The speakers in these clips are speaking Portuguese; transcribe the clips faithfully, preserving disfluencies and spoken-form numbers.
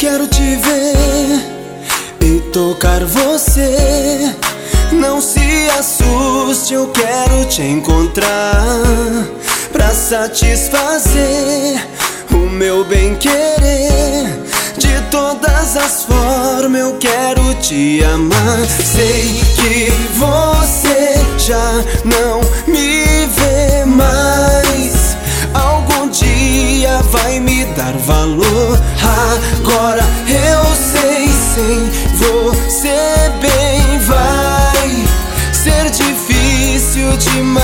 quero te ver e tocar você. Não se assuste, eu quero te encontrar pra satisfazer o meu bem-querer. De todas as formas eu quero te amar. Sei que você já não me vê mais. Algum dia vai me dar valor. Agora eu sei, sem você bem vai ser difícil demais.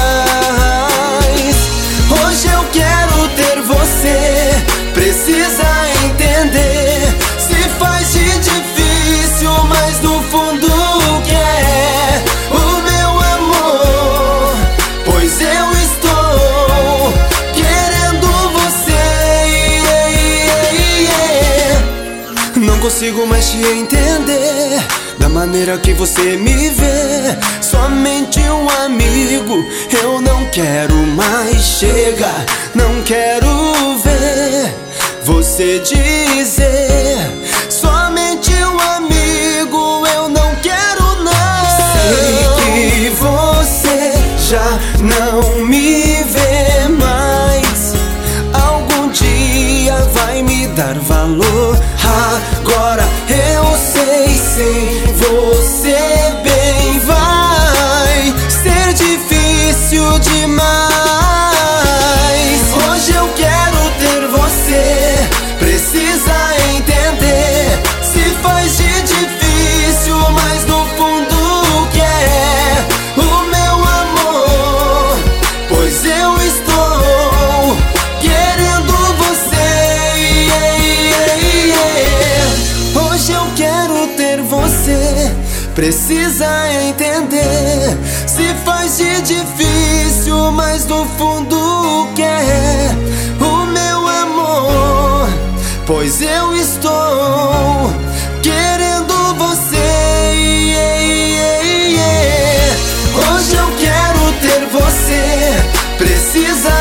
Hoje eu quero ter você, precisa entender. Se faz de difícil, mas no fundo quer o meu amor, pois eu estou querendo você. yeah, yeah, yeah. Não consigo mais te entender da maneira que você me vê. Somente um amigo, eu não quero mais. Chega, não quero ver você dizer somente um amigo, eu não quero não. Sei que você já não me vê mais. Algum dia vai me dar valor. Agora eu sei, sem você bem vai ser difícil demais. Hoje eu quero ter você, precisa entender. Se faz de difícil, mas no fundo quer o meu amor, pois eu estou querendo você. yeah, yeah, yeah. Hoje eu quero ter você, precisa entender. Se faz de difícil, mas no fundo quer o meu amor, pois eu estou querendo você. yeah, yeah, yeah. Hoje eu quero ter você, precisa